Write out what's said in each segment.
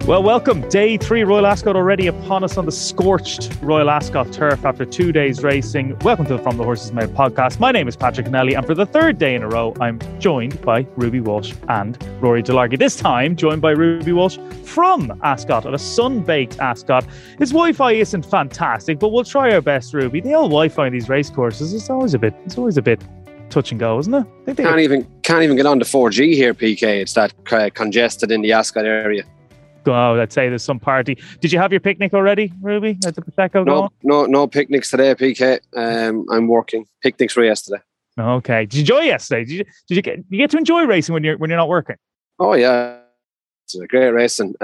Well, welcome. Day 3 Royal Ascot already upon us on the scorched Royal Ascot turf after 2 days racing. Welcome to the From the Horse's Mouth podcast. My name is Patrick Kennelly, and for the third day in a row, I'm joined by Ruby Walsh and Rory Delargy. This time, joined by Ruby Walsh from Ascot, at a sun-baked Ascot. His Wi-Fi isn't fantastic, but we'll try our best, Ruby. The old Wi-Fi in these race courses is always a bit touch and go, isn't it? Can't even get on to 4G here, PK. It's that congested in the Ascot area. Oh, let's say there's some party. Did you have your picnic already, Ruby? At the Prosecco? No picnics today, PK. I'm working. Picnics were yesterday. Okay. Did you enjoy yesterday? Did you get to enjoy racing when you're not working? Oh yeah, it's a great racing.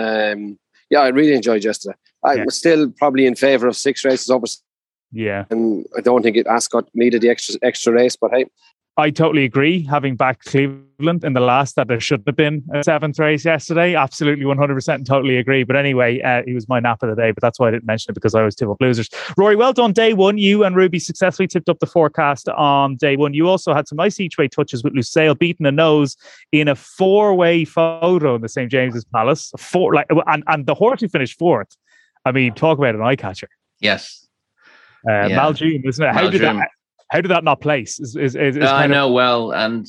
I really enjoyed yesterday. I was still probably in favour of 6 races over. Yeah. I don't think Ascot needed the extra race, but hey. I totally agree. Having backed Cleveland in the last, that there shouldn't have been a 7th race yesterday. Absolutely 100% and totally agree. But anyway, he was my nap of the day, but that's why I didn't mention it, because I always tip up losers. Rory, well done day 1. You and Ruby successfully tipped up the forecast on day 1. You also had some nice each way touches with Lusail beating a nose in a 4-way photo in the St. James's Palace. And the horse who finished 4th. I mean, talk about an eye catcher. Yes. Maljoom, isn't it? How did that not place? I know well, and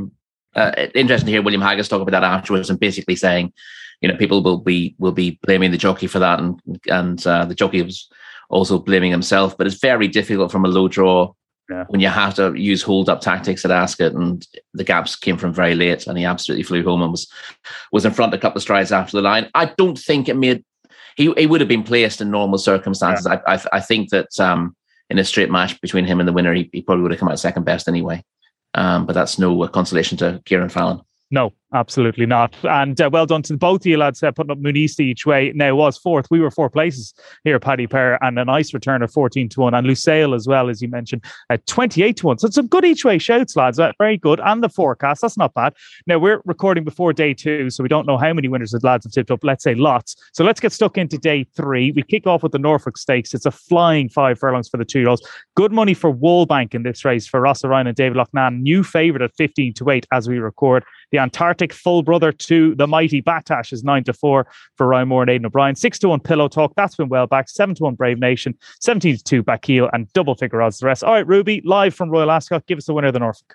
interesting to hear William Haggas talk about that afterwards, and basically saying, people will be blaming the jockey for that, and the jockey was also blaming himself. But it's very difficult from a low draw when you have to use hold up tactics at Ascot, and the gaps came from very late, and he absolutely flew home and was in front a couple of strides after the line. I don't think it made. He would have been placed in normal circumstances. Yeah. I think that. In a straight match between him and the winner, he probably would have come out second best anyway. But that's no consolation to Kieran Fallon. No, absolutely not. And well done to both of you lads putting up Muniz each way. Now, it was 4th. We were 4 places here, Paddy Power, and a nice return of 14-1. And Lusail as well, as you mentioned, at 28-1. So it's some good each way shouts, lads. Very good. And the forecast, that's not bad. Now, we're recording before day 2, so we don't know how many winners the lads have tipped up. Let's say lots. So let's get stuck into day 3. We kick off with the Norfolk Stakes. It's a flying 5 furlongs for the 2-year-olds. Good money for Wallbank in this race for Ross O'Ryan and David Loughnane. New favourite at 15-8 as we record. The Antarctic full brother to the mighty Batash is 9-4 for Ryan Moore and Aidan O'Brien. 6-1 Pillow Talk, that's been well back. 7-1 Brave Nation, 17-2 Bacchio, and double figure odds the rest. All right, Ruby, live from Royal Ascot, give us the winner of the Norfolk.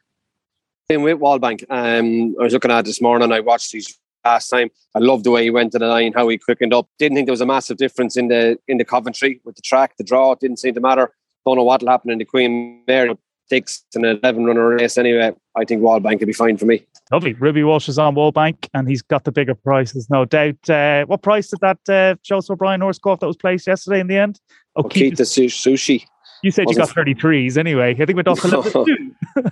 In with Wallbank, I was looking at it this morning. I watched these last time. I loved the way he went to the line, how he quickened up. Didn't think there was a massive difference in the Coventry with the track, the draw. It didn't seem to matter. Don't know what will happen in the Queen Mary 6 and 11 runner race anyway. I think Wallbank will be fine for me. Lovely. Ruby Walsh is on Wallbank, and he's got the bigger prices, no doubt. What price did that Joseph O'Brien horse go off that was placed yesterday in the end? Okita Sushi. You said you got 33s anyway. I think we're off 11-2.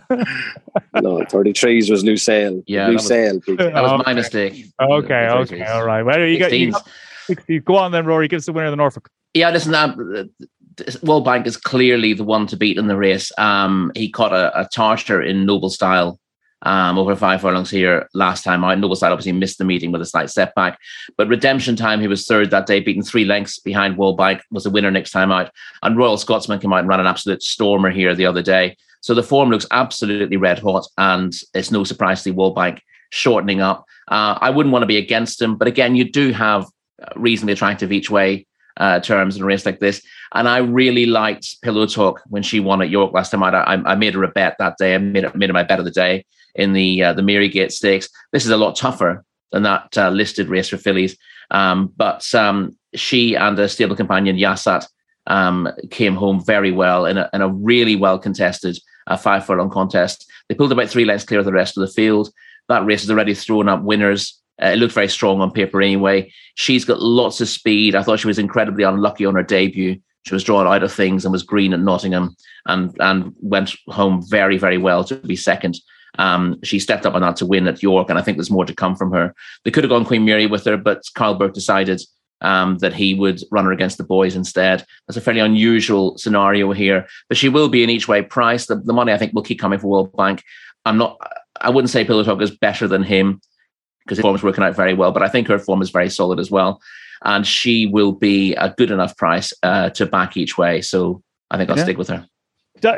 No, 33s was Lusail. Yeah, Lusail. That was my mistake. Okay, all right. Well, you got 60. Go on then, Rory. Give us the winner of the Norfolk. Yeah, listen, Wallbank is clearly the one to beat in the race. He caught a tartar in Noble Style over 5 furlongs here last time out. Noble Style obviously missed the meeting with a slight setback, but Redemption Time, he was 3rd that day, beaten 3 lengths behind Wallbank, was the winner next time out. And Royal Scotsman came out and ran an absolute stormer here the other day. So the form looks absolutely red hot, and it's no surprise to see Wallbank shortening up. I wouldn't want to be against him, but again, you do have reasonably attractive each way terms in a race like this. And I really liked Pillow Talk when she won at York last time out. I made her a bet that day. I made her my bet of the day in the Marygate Stakes. This is a lot tougher than that listed race for fillies. But she and a stable companion, Yassat, came home very well in a really well contested 5 furlong contest. They pulled about 3 lengths clear of the rest of the field. That race has already thrown up winners. It looked very strong on paper anyway. She's got lots of speed. I thought she was incredibly unlucky on her debut. She was drawn out of things and was green at Nottingham and went home very, very well to be second. She stepped up on that to win at York, and I think there's more to come from her. They could have gone Queen Mary with her, but Carl Burke decided that he would run her against the boys instead. That's a fairly unusual scenario here, but she will be in each way price. The money, I think, will keep coming for Wallbank. I wouldn't say Pillow Talk is better than him because his form is working out very well, but I think her form is very solid as well. And she will be a good enough price to back each way. So I think I'll stick with her.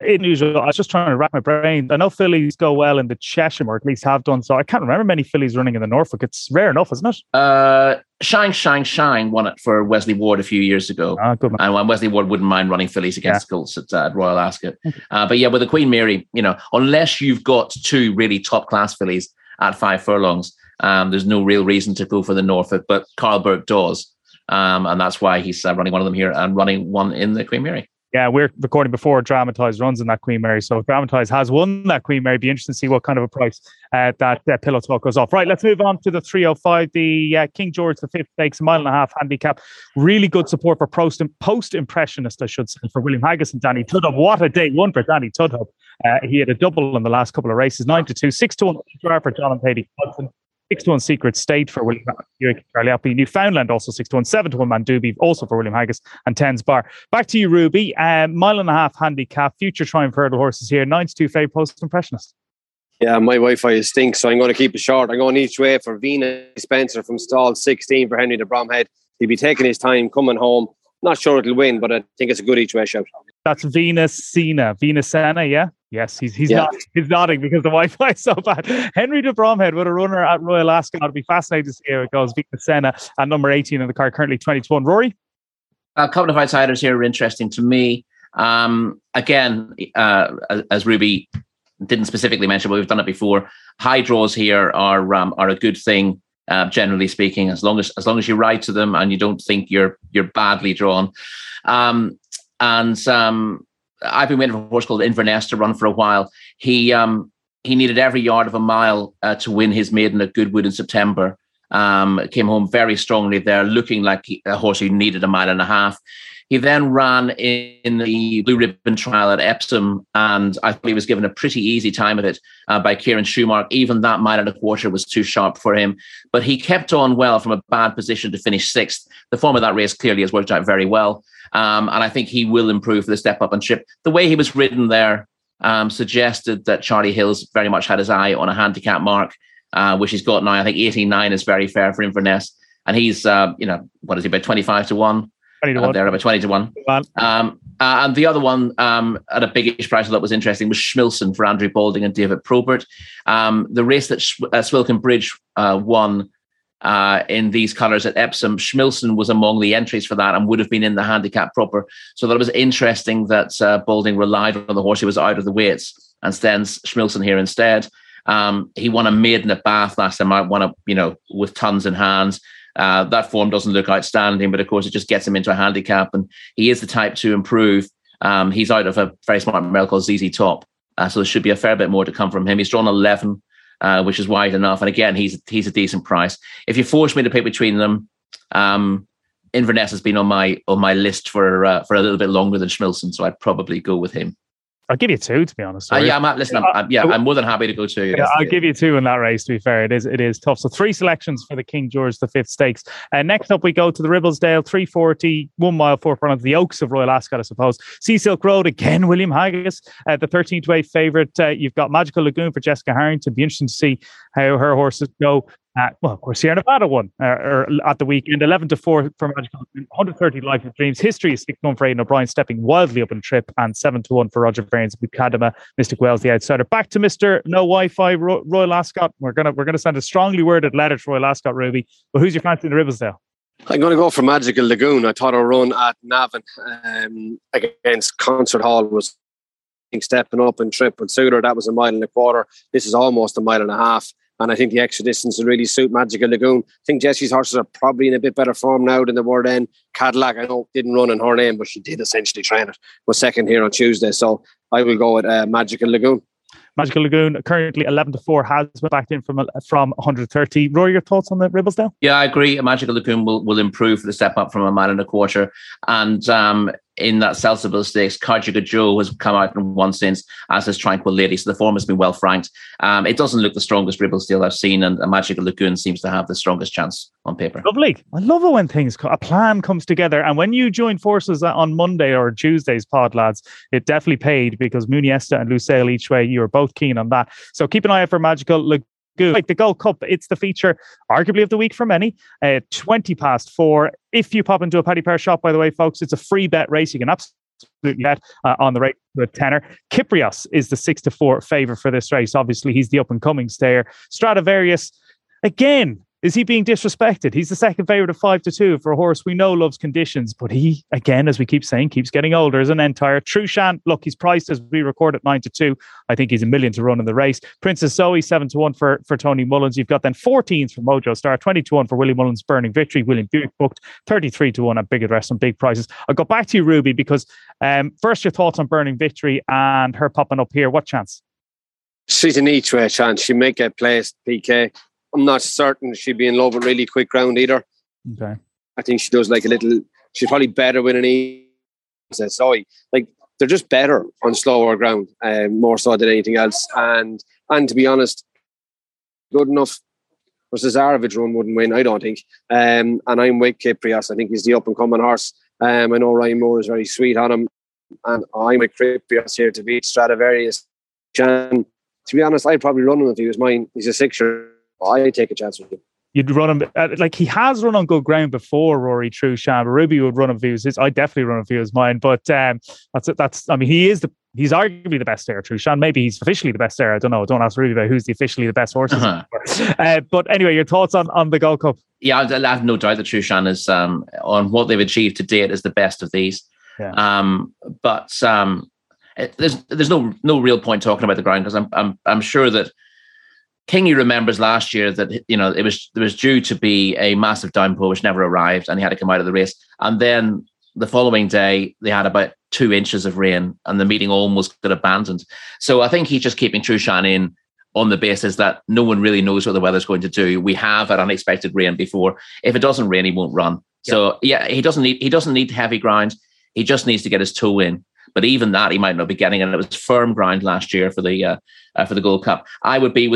Unusual. I was just trying to rack my brain. I know fillies go well in the Chesham, or at least have done so. I can't remember many fillies running in the Norfolk. It's rare enough, isn't it? Shine won it for Wesley Ward a few years ago. Good man. And when Wesley Ward wouldn't mind running fillies against colts at Royal Ascot. But yeah, with the Queen Mary, unless you've got two really top class fillies at 5 furlongs, there's no real reason to go for the Norfolk. But Carl Burke does. And that's why he's running one of them here and running one in the Queen Mary. Yeah, we're recording before Dramatise runs in that Queen Mary. So if Dramatise has won that Queen Mary, it'd be interesting to see what kind of a price that Pillow Talk goes off. Right, let's move on to the 305, the King George V Stakes, 1.5 mile handicap. Really good support for post-impressionist, I should say, for William Haggis and Danny Tudhope. What a day one for Danny Tudhope. He had a double in the last couple of races, 9-2, 6-1 for John and Paddy Hudson. 6-1 Secret State for William Buick, Charlie Appy. Newfoundland also 6-1, 7-1 Mandubi also for William Haggis, and 10's Bar. Back to you, Ruby. 1.5 mile handicap, future Triumph Hurdle horses here. 9-2 favourite Post Impressionist. Yeah, my Wi-Fi is stinks, so I'm going to keep it short. I'm going each way for Vina Spencer from stall 16 for Henry de Bromhead. He'll be taking his time coming home. Not sure it'll win, but I think it's a good each way shout. That's Vina Sena, yeah? Yes, he's nodding because the Wi-Fi is so bad. Henry de Bromhead with a runner at Royal Ascot. It'll be fascinating to see how it goes. Vina Sena at number 18 in the car, currently 20-1. Rory? A couple of outsiders here are interesting to me. Again, as Ruby didn't specifically mention, but we've done it before. High draws here are a good thing, generally speaking, as long as you ride to them and you don't think you're badly drawn. I've been waiting for a horse called Inverness to run for a while. He needed every yard of a mile to win his maiden at Goodwood in September. Came home very strongly there, looking like a horse who needed 1.5 miles. He then ran in the Blue Ribbon Trial at Epsom, and I thought he was given a pretty easy time at it by Kieran Schumark. Even that 1.25 miles was too sharp for him. But he kept on well from a bad position to finish 6th. The form of that race clearly has worked out very well. And I think he will improve for the step up and trip. The way he was ridden there suggested that Charlie Hills very much had his eye on a handicap mark, which he's got now. I think 18.9 is very fair for Inverness. And he's, what is he, about 25-1? 20-1. There, about 20-1. And the other one at a biggish price that was interesting was Schmilson for Andrew Balding and David Probert. The race that Swilcan Bridge won in these colours at Epsom, Schmilson was among the entries for that and would have been in the handicap proper. So that was interesting that Balding relied on the horse who was out of the weights and sends Schmilson here instead. He won a maiden at Bath last time out, with tons in hands. That form doesn't look outstanding, but of course it just gets him into a handicap, and he is the type to improve. He's out of a very smart male called ZZ Top, so there should be a fair bit more to come from him. He's drawn 11, which is wide enough, and again he's a decent price. If you force me to pick between them, Inverness has been on my list for a little bit longer than Schmilson, so I'd probably go with him. I'll give you 2, to be honest. I'm more than happy to go 2. Yeah, I'll give you 2 in that race, to be fair. It is tough. So 3 selections for the King George V Stakes. Next up, we go to the Ribblesdale, 340, 1 mile, 4 furlongs, the Oaks of Royal Ascot, I suppose. Sea Silk Road, again, William Haggis, the 13-8 favourite. You've got Magical Lagoon for Jessica Harrington. Be interesting to see how her horses go. Of course, Sierra Nevada won at the weekend, 11-4 for Magical Lagoon, 130 Life of Dreams. History is 6-1 for Aidan O'Brien, stepping wildly up in trip, and 7-1 for Roger Varians, Bucadema, Mystic Wells, the outsider. Back to Mr. No Wi-Fi, Royal Ascot. We're gonna send a strongly worded letter to Royal Ascot, Ruby. But who's your fancy in the Ribblesdale? I'm going to go for Magical Lagoon. I thought a run at Navan against Concert Hall was stepping up in trip with Suter. That was 1.25 miles. This is almost 1.5 miles. And I think the extra distance will really suit Magical Lagoon. I think Jessie's horses are probably in a bit better form now than they were then. Cadillac, I know, didn't run in her name, but she did essentially train it. Was second here on Tuesday. So I will go with Magical Lagoon. Magical Lagoon, currently 11-4, has been backed in from 130. Rory, your thoughts on the Ribblesdale? Yeah, I agree. Magical Lagoon will improve for the step up from 1.25 miles. And in that Salsable Stakes, Cardiga Joe has come out and won since, as has Tranquil Lady. So the form has been well franked. It doesn't look the strongest Ribblesdale I've seen, and Magical Lagoon seems to have the strongest chance on paper. Lovely. I love it when a plan comes together. And when you join forces on Monday or Tuesday's pod, lads, it definitely paid, because Muniesta and Lusail each way, you were both keen on that. So keep an eye out for Magical Lagoon. Like the Gold Cup, it's the feature arguably of the week for many. 20 past 4. If you pop into a Paddy Power shop, by the way, folks, it's a free bet race. You can absolutely absolutely bet on the race with tenor. Kyprios is the 6-4 favourite for this race. Obviously, he's the up-and-coming stayer. Stradivarius, again, is he being disrespected? He's the second favourite of 5-2 for a horse we know loves conditions, but he, again, as we keep saying, keeps getting older as an entire. Trushan, look, he's priced as we record at 9-2. I think he's $1 million to run in the race. Princess Zoe, 7-1 for Tony Mullins. You've got then 14s for Mojo Star, 20-1 for Willie Mullins, Burning Victory. William Buick booked 33-1 at big address on big prices. I'll go back to you, Ruby, because first your thoughts on Burning Victory and her popping up here. What chance? She's an each way chance. She may get placed, PK. I'm not certain she'd be in love with really quick ground either. Okay. I think she does like a little. She's probably better with an easy. Sorry, like they're just better on slower ground, more so than anything else. And to be honest, good enough for Cesarovic run wouldn't win, I don't think. And I'm with Kyprios. I think he's the up and coming horse. I know Ryan Moore is very sweet on him, and I'm with Kyprios here to beat Stradivarius. And to be honest, I'd probably run him if he was mine. He's a 6-year. I take a chance with him. You'd run him like he has run on good ground before, Rory Trushan. Ruby would run him if he was his. I'd definitely run him if he was mine. But that's. I mean, he's arguably the best stayer. Trushan. Maybe he's officially the best stayer. I don't know. Don't ask Ruby about who's officially the best horse. But anyway, your thoughts on the Gold Cup? Yeah, I have no doubt that Trushan is on what they've achieved to date is the best of these. Yeah. But there's no real point talking about the ground because I'm sure that Kingy remembers last year that there was due to be a massive downpour which never arrived, and he had to come out of the race. And then the following day, they had about 2 inches of rain, and the meeting almost got abandoned. So I think he's just keeping Trushan in on the basis that no one really knows what the weather's going to do. We have had unexpected rain before. If it doesn't rain, he won't run. Yeah. So yeah, he doesn't need heavy ground. He just needs to get his toe in. But even that, he might not be getting, and it was firm ground last year for the Gold Cup. I'd be with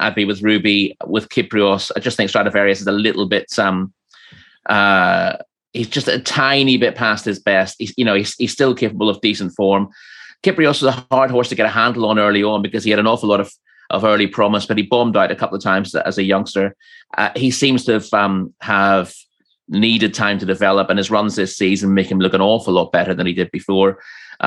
Ruby, with Kyprios. I just think Stradivarius is a little bit. He's just a tiny bit past his best. He's still capable of decent form. Kyprios was a hard horse to get a handle on early on because he had an awful lot of early promise, but he bombed out a couple of times as a youngster. He seems to have needed time to develop, and his runs this season make him look an awful lot better than he did before.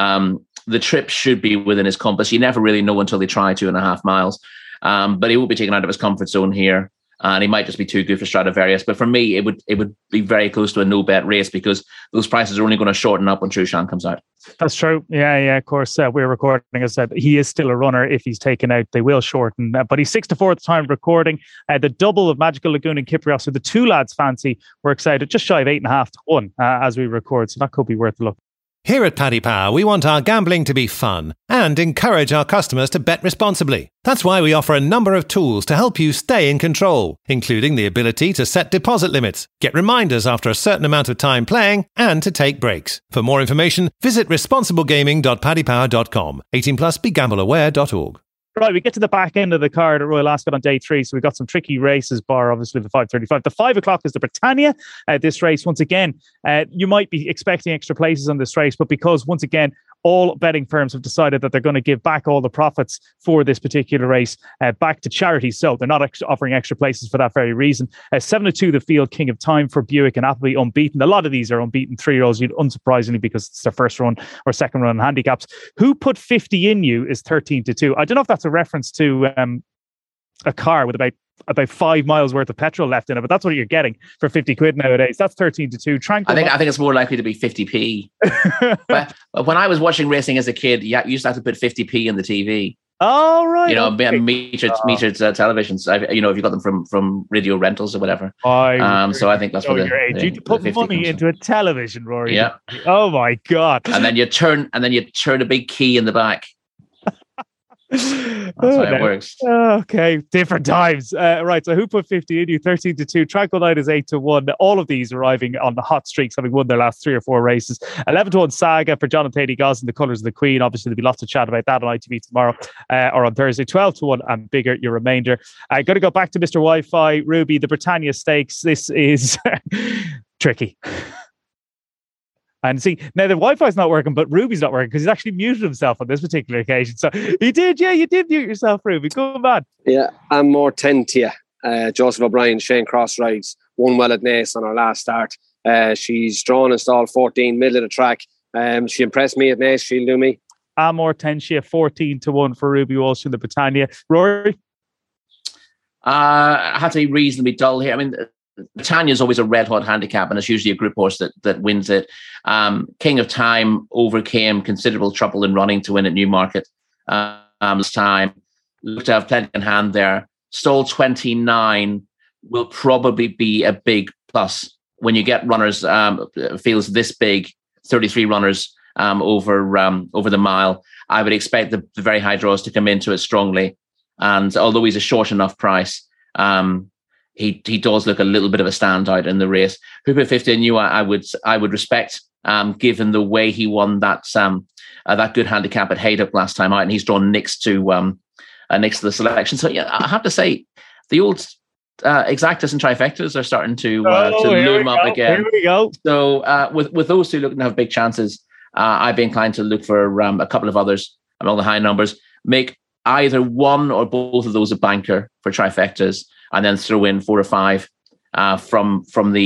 The trip should be within his compass. You never really know until they try 2.5 miles. But he won't be taken out of his comfort zone here. And he might just be too good for Stradivarius. But for me, it would be very close to a no-bet race because those prices are only going to shorten up when Trushan comes out. That's true. Yeah, of course. We're recording, as I said, he is still a runner. If he's taken out, they will shorten. But he's 6-4 at the time of recording. The double of Magical Lagoon and Kyprios, so the two lads fancy, works out at just shy of 8.5-1 as we record. So that could be worth a look. Here at Paddy Power, we want our gambling to be fun and encourage our customers to bet responsibly. That's why we offer a number of tools to help you stay in control, including the ability to set deposit limits, get reminders after a certain amount of time playing, and to take breaks. For more information, visit responsiblegaming.paddypower.com. 18+, begambleaware.org. Right, we get to the back end of the card at Royal Ascot on day 3, so we've got some tricky races, bar obviously the 5:35. The 5 o'clock is the Britannia. This race, once again, you might be expecting extra places on this race, but because, once again, all betting firms have decided that they're going to give back all the profits for this particular race back to charity. So they're not offering extra places for that very reason. 7-2, the field, King of Time for Buick and Appleby, unbeaten. A lot of these are unbeaten 3-year-olds, unsurprisingly, because it's their first run or second run in handicaps. Who Put 50 in You is 13-2. I don't know if that's a reference to a car with about 5 miles worth of petrol left in it, but that's what you're getting for 50 quid nowadays. That's 13-2. I think it's more likely to be 50p. But when I was watching racing as a kid, you used to have to put 50p in the TV. Oh, right. Metered televisions. If you got them from radio rentals or whatever. So I think that's what you put money into a television, Rory. Yeah. Oh my God. And then you turn a big key in the back. That's how it works. Okay, different times. Right, so Who Put 50 in You? 13-2. Tranquil Night is 8-1. All of these arriving on the hot streaks, having won their last 3 or 4 races. 11-1 Saga for John and Thady Gosling, the colours of the Queen. Obviously, there'll be lots of chat about that on ITV tomorrow or on Thursday. 12-1 and Bigger, your remainder. I got to go back to Mr. Wi-Fi, Ruby, the Britannia Stakes. This is tricky. And see, now the Wi-Fi is not working, but Ruby's not working because he's actually muted himself on this particular occasion. So you did mute yourself, Ruby. Come on. Yeah, I'm more 10 to you. Joseph O'Brien, Shane Cross rides, won well at Naas on her last start. She's drawn and stalled 14, middle of the track. She impressed me at Naas. She'll do me. Amor Tenshia 14-1 for Ruby Walsh in the Britannia. Rory? I had to be reasonably dull here. I mean, Britannia is always a red hot handicap, and it's usually a group horse that wins it. King of Time overcame considerable trouble in running to win at Newmarket this time. Looked to have plenty in hand there. Stall 29 will probably be a big plus when you get runners, fields this big, 33 runners over the mile. I would expect the very high draws to come into it strongly. And although he's a short enough price, he does look a little bit of a standout in the race. Hooper 50 and you, I would respect, given the way he won that good handicap at Haydock last time out, and he's drawn next to the selection. So yeah, I have to say the old exactas and trifectas are starting to loom up again. Here we go. So with those two looking to have big chances, I'd be inclined to look for a couple of others among the high numbers. Make either one or both of those a banker for trifectas, and then throw in 4 or 5 from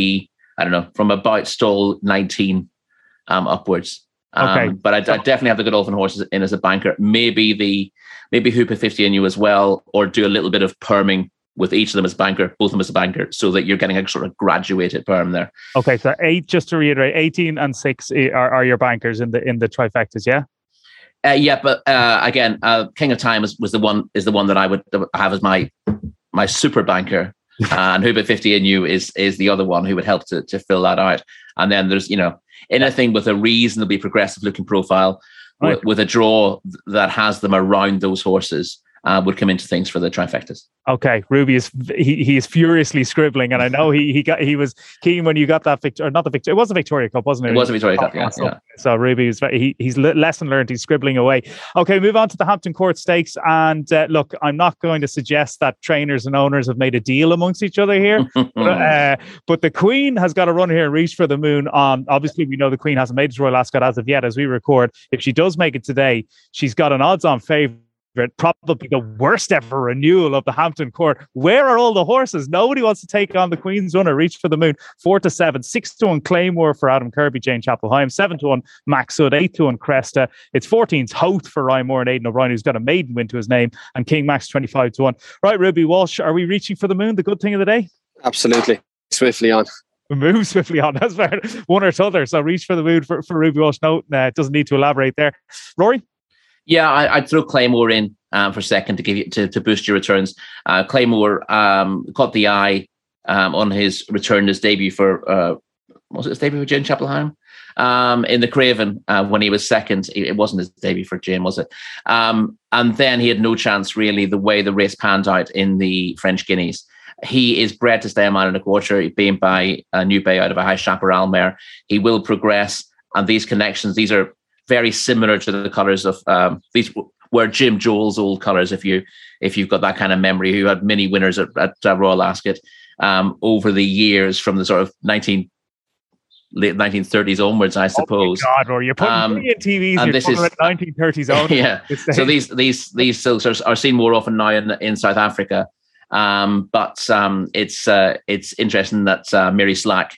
about stall 19 upwards. Okay. But I definitely have the Godolphin horses in as a banker. Maybe Hooper 50 and you as well, or do a little bit of perming with each of them as banker, both of them as a banker, so that you're getting a sort of graduated perm there. Okay, so 8, just to reiterate, 18 and 6 are your bankers in the trifectas, yeah? Yeah, but again, King of Time is the one that I would have as my super banker, and Hooper 50 and you is the other one who would help to fill that out. And then there's anything with a reasonably progressive looking profile, right, with a draw that has them around those horses. Would come into things for the trifectas. Okay, Ruby is he is furiously scribbling, and I know he was keen when you got that victory, or not the victory. It was a Victoria Cup, wasn't it? It was a Victoria Cup, yeah. So Ruby is he's lesson learned. He's scribbling away. Okay, move on to the Hampton Court Stakes, and look, I'm not going to suggest that trainers and owners have made a deal amongst each other here, but the Queen has got to run here and reach for the moon. On obviously, we know the Queen hasn't made it to Royal Ascot as of yet, as we record. If she does make it today, she's got an odds-on favourite. Probably the worst ever renewal of the Hampton Court. Where are all the horses? Nobody wants to take on the Queen's Runner. Reach for the moon. 4-7, 6-1 Claymore for Adam Kirby, Jane Chapel-Hyam, 7-1 Max Hood, 8-1 Cresta. It's 14's Hoth for Ryan Moore and Aidan O'Brien, who's got a maiden win to his name, and King Max 25-1. Right, Ruby Walsh, are we reaching for the moon? The good thing of the day? Absolutely. Swiftly on. Move swiftly on. That's fair. One or t'other. So reach for the moon for Ruby Walsh. No, it doesn't need to elaborate there. Rory? Yeah, I'd throw Claymore in for second to give you to boost your returns. Claymore caught the eye on his return, his debut for was it his debut for Jane Chapel-Hyam in the Craven when he was second. It wasn't his debut for Jane, was it? And then he had no chance really. The way the race panned out in the French Guineas, he is bred to stay a mile and a quarter, being by a New Bay out of a High Chaparral mare. He will progress, and these connections, these are very similar to the colours of these were Jim Joel's old colours. If you've got that kind of memory, who had many winners at Royal Ascot over the years from the sort of late 1930s onwards, I suppose. Oh my God, Rory, you're putting me in TVs. And this is 1930s onwards. Yeah. So these silks are seen more often now in South Africa. But it's interesting that Mary Slack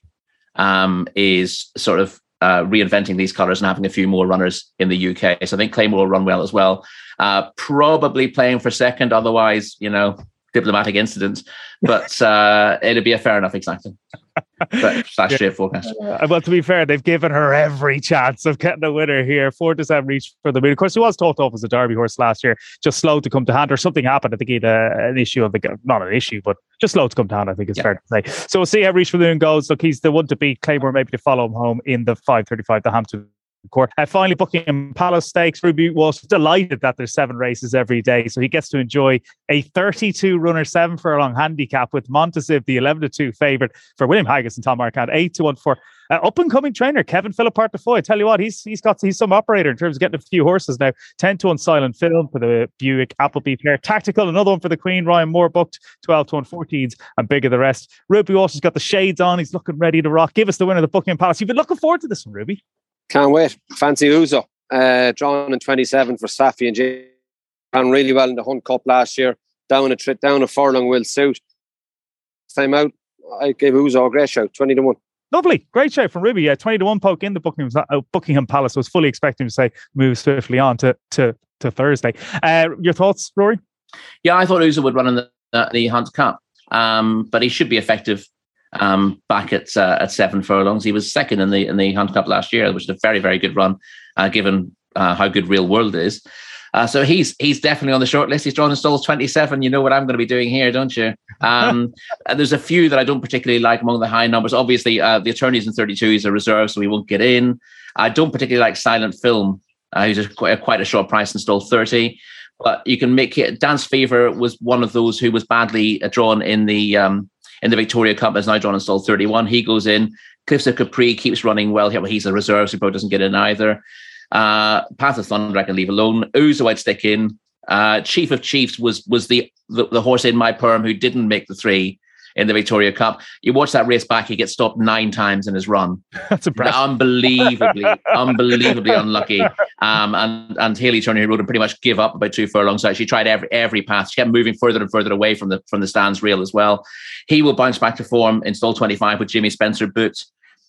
is sort of reinventing these colours and having a few more runners in the UK. So I think Claymore will run well as well. Probably playing for second, otherwise, diplomatic incident. But it'll be a fair enough exacting. Straight forecast. Well, to be fair, they've given her every chance of getting a winner here. 4-7 reach for the moon. Of course, he was talked off as a Derby horse last year, just slow to come to hand, or something happened. I think he had an issue not an issue, but just slow to come to hand, I think is fair to say. So we'll see how Reach for the Moon goes. Look, he's the one to beat. Claymore maybe to follow him home in the 5:35, the Hampton Court. Finally, Buckingham Palace Stakes. Ruby was delighted that there's 7 races every day, so he gets to enjoy a 32 runner 7 furlong handicap with Montesive, the 11-2 favourite for William Haggis and Tom Marquand, 8-1 for up and coming trainer Kevin Philip Partefoy. I tell you what, he's some operator in terms of getting a few horses now. 10-1 Silent Film for the Buick Appleby pair. Tactical, another one for the Queen. Ryan Moore booked 12-1 14s and bigger the rest. Ruby Walsh has got the shades on. He's looking ready to rock. Give us the winner of the Buckingham Palace. You've been looking forward to this one, Ruby. Can't wait. Fancy Uzo. Drawn in 27 for Safi and Jay. Ran really well in the Hunt Cup last year. Down a furlong will suit. Time out, I gave Uzo a great shout. 20-1. Lovely. Great show from Ruby. 20-1 poke in the Buckingham Palace. I was fully expecting to say move swiftly on to Thursday. Your thoughts, Rory? Yeah, I thought Uzo would run in the Hunt Cup, but he should be effective back at 7 furlongs. He was second in the Hunt Cup last year, which is a very, very good run, given how good Real World is. So he's definitely on the short list. He's drawn in stalls 27. You know what I'm going to be doing here, don't you? There's a few that I don't particularly like among the high numbers. Obviously, the Attorneys in 32 is a reserve, so he won't get in. I don't particularly like Silent Film. He's quite a short price in stall 30. But you can make it. Dance Fever was one of those who was badly drawn in the Victoria Cup, is now drawn in stall 31. He goes in. Cliffs of Capri keeps running well. He's a reserve, so he probably doesn't get in either. Path of Thunder I can leave alone. Uzo I'd stick in. Chief of Chiefs was the horse in my perm who didn't make the 3 in the Victoria Cup. You watch that race back, he gets stopped 9 times in his run. That's impressive. Unbelievably unlucky. And Hayley Turner, who rode him, pretty much give up about 2 furlongs. So she tried every path. She kept moving further and further away from the stands rail as well. He will bounce back to form in stall 25 with Jimmy Spencer Boot.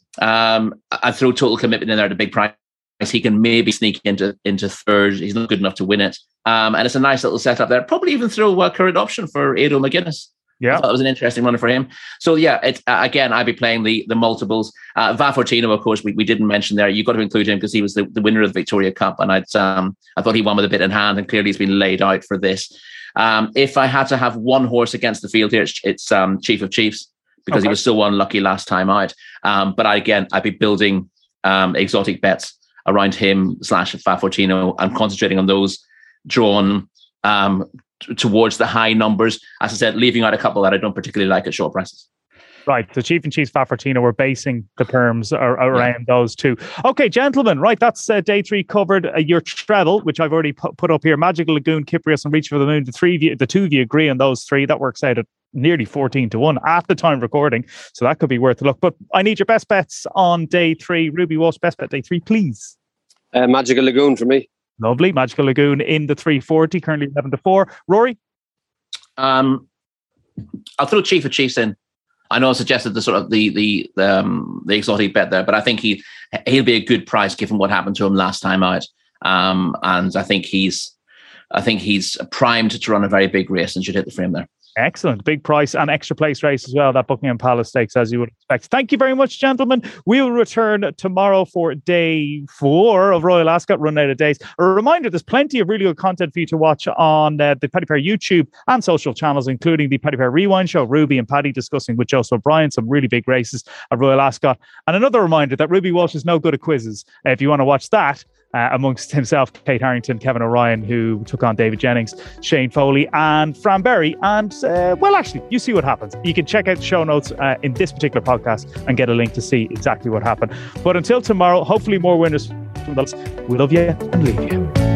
I'd throw Total Commitment in there at a big price. He can maybe sneak into third. He's not good enough to win it. And it's a nice little setup there. Probably even throw a current option for Ado McGuinness. Yeah, I thought it was an interesting runner for him. So yeah, again, I'd be playing the multiples. Va Fortino, of course, we didn't mention there. You've got to include him because he was the winner of the Victoria Cup, and I thought he won with a bit in hand, and clearly he's been laid out for this. If I had to have one horse against the field here, it's Chief of Chiefs, because he was so unlucky last time out. But I'd be building exotic bets around him / Va Fortino and concentrating on those drawn towards the high numbers, as I said, leaving out a couple that I don't particularly like at short prices. Right, the Chief and Chiefs Va Fortino, we're basing the perms around those two. Okay, gentlemen, right, that's day 3 covered. Your treble, which I've already put up here, Magical Lagoon, Kyprios and Reach for the Moon, the two of you agree on those 3. That works out at nearly 14-1 at the time of recording, so that could be worth a look. But I need your best bets on day 3. Ruby Walsh, best bet day 3, please. Magical Lagoon for me. Lovely. Magical Lagoon in the 340, currently 11-4. Rory? I'll throw Chief of Chiefs in. I know I suggested the sort of the exotic bet there, but I think he'll be a good price given what happened to him last time out. And I think he's primed to run a very big race and should hit the frame there. Excellent. Big price and extra place race as well, that Buckingham Palace Stakes, as you would expect. Thank you very much, gentlemen. We will return tomorrow for day 4 of Royal Ascot, run out of days. A reminder, there's plenty of really good content for you to watch on the Paddy Power YouTube and social channels, including the Paddy Power Rewind Show, Ruby and Paddy discussing with Joseph O'Brien some really big races at Royal Ascot. And another reminder that Ruby Walsh is no good at quizzes. If you want to watch that, amongst himself, Kate Harrington, Kevin O'Ryan, who took on David Jennings, Shane Foley and Fran Berry. And, well, actually, you see what happens. You can check out the show notes in this particular podcast and get a link to see exactly what happened. But until tomorrow, hopefully more winners from those. We love you and leave you.